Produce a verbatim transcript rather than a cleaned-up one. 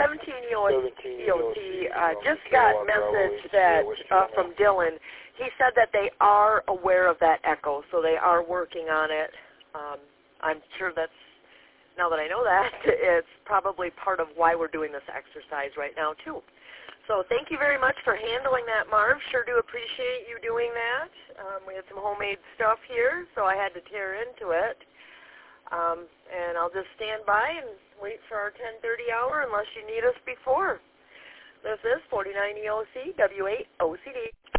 seventeen E O C uh, just got a message that uh, from Dylan. He said that they are aware of that echo, so they are working on it. Um, I'm sure that's, now that I know that, it's probably part of why we're doing this exercise right now, too. So thank you very much for handling that, Marv. Sure do appreciate you doing that. Um, we had some homemade stuff here, so I had to tear into it. Um, and I'll just stand by and wait for our ten thirty hour unless you need us before. This is forty-nine E O C, W eight O C D.